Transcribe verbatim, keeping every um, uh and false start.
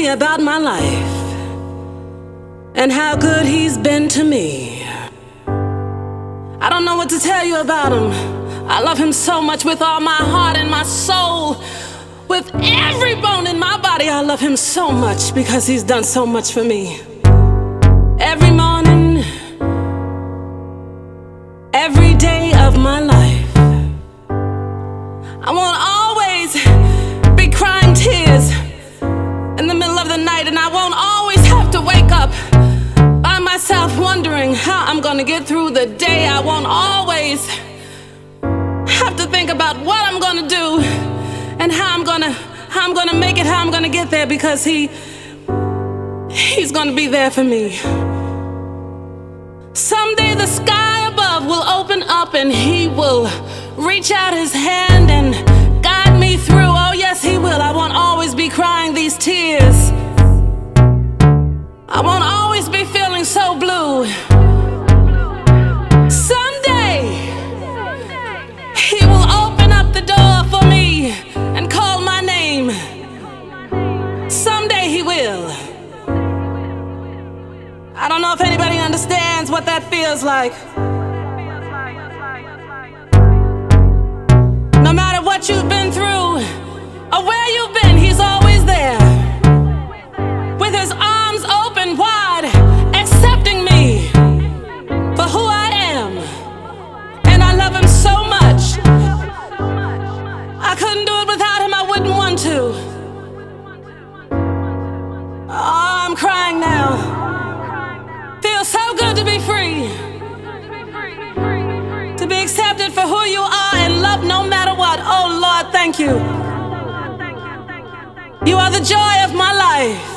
me about my life and how good he's been to me. I don't know what to tell you about him. I love him so much with all my heart and my soul. With every bone in my body, I love him so much because he's done so much for me. Every morning, every day of my life, I won't always be crying tears in the middle of the night, and I won't always have to wake up by myself wondering how I'm gonna get through the day. I won't always have to think about what I'm gonna do and how I'm gonna how I'm gonna make it, how I'm gonna get there, because he he's gonna be there for me. Someday the sky above will open up and he will reach out his hand and guide me through. Oh yes, he will. I won't always be crying these tears. I won't always be feeling so blue. Someday he will open up the door for me and call my name. Someday he will. I don't know if anybody understands what that feels like. No matter what you've been through or where you've been, he's always there, with his arms open wide, accepting me for who I am. And I love him so much. I couldn't do it without him. I wouldn't want to. Oh, I'm crying now. Feels so good to be free, to be accepted for who you are and loved no matter what. Oh Lord, thank you. You are the joy of my life.